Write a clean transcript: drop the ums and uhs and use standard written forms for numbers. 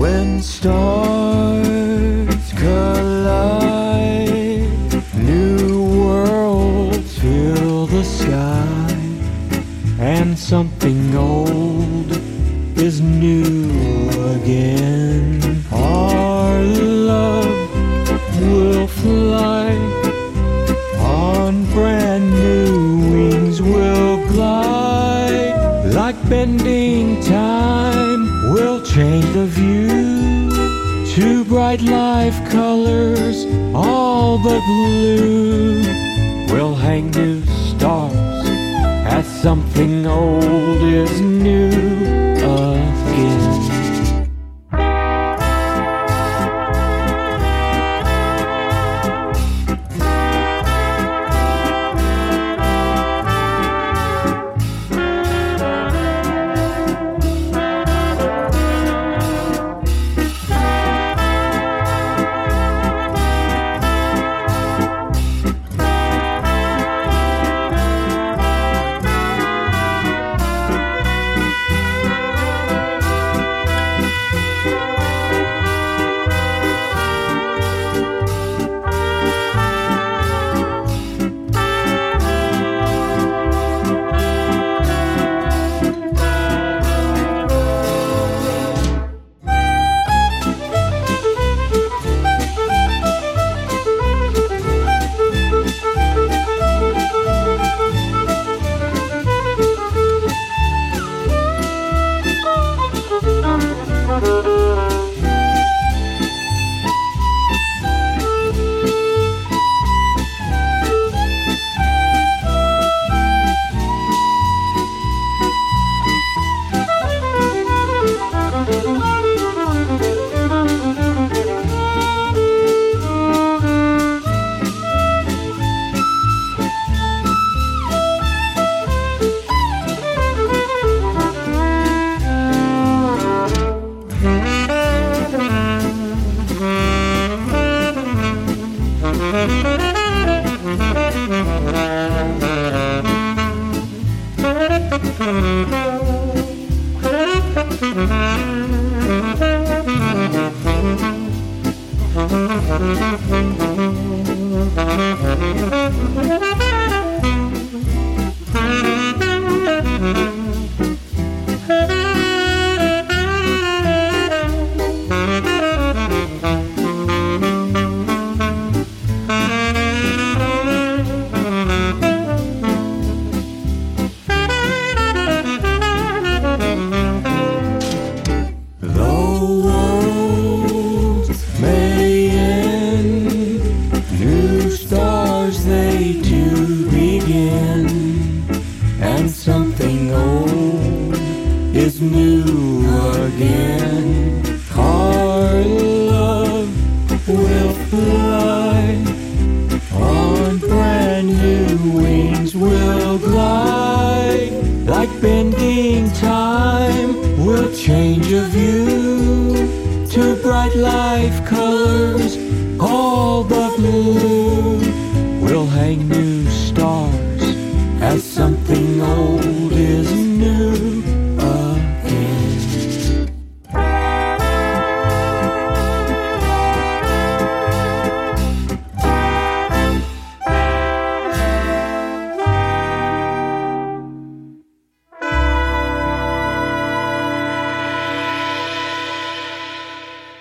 When stars collide, new worlds fill the sky, and something old is new again. Our love will fly on brand new wings, will glide like bending time. We'll change the view to bright life colors, all but blue. We'll hang new stars as something old is new again. Something old is new again. Our love will fly on brand new wings, will glide like bending time. We'll change a view to bright life colors, all but blue. We'll hang new stars as something old